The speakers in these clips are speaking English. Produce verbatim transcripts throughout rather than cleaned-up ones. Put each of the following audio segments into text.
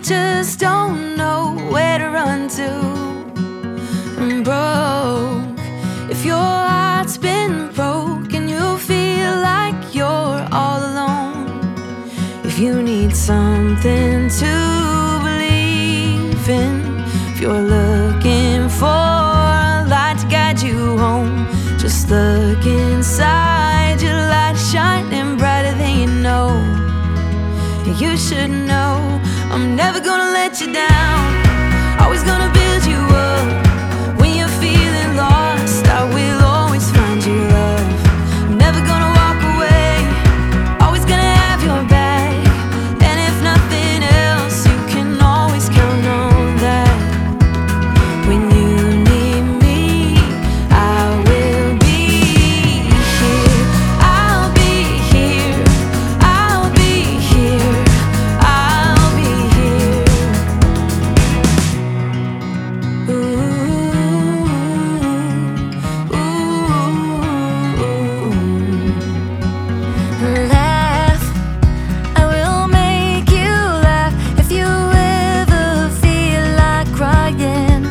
just don't know where to run to. I'm broke. If your heart's been broke and you feel like you're all alone, if you need something to believe in, if you're looking for a light to guide you home, just look inside, your light shining brighter than you know. You should know I'm never gonna let you down, always gonna build you up. When you're feeling lost, I will always find you love. I'm never gonna walk away, always gonna have your back. And if nothing else, you can always count on that. When you need me, I will be here. I'll be here. I'll be here. I'll be here. Ooh, ooh. Laugh, I will make you laugh. If you ever feel like crying,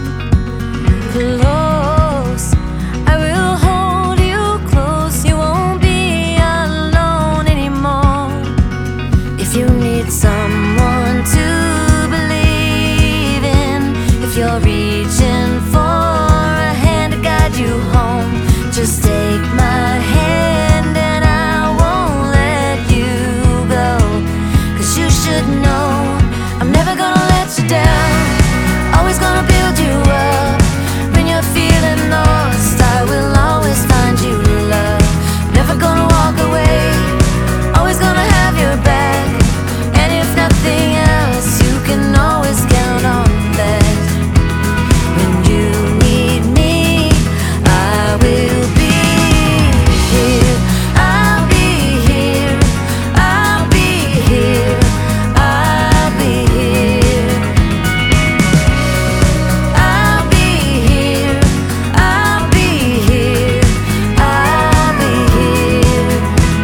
close, I will hold you close. You won't be alone anymore. If you need someone to believe in, if you're reaching for a hand to guide you home, just take my hand and I won't let you go. 'Cause you should know I'm never gonna let you down, always gonna build you up. When you're feeling lost, I will always find you love. Never gonna walk away, always gonna have your back. And if nothing else, you can always count on that. When you need me, I will be here. I'll be here. I'll be here. I'll be here. I'll be here. I'll be here. I'll be here.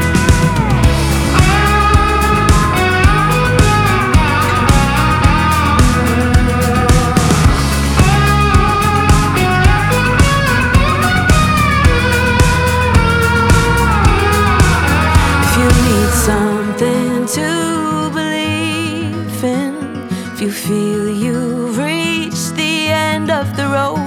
If you need something to believe in, if you feel you've reached the end of the road,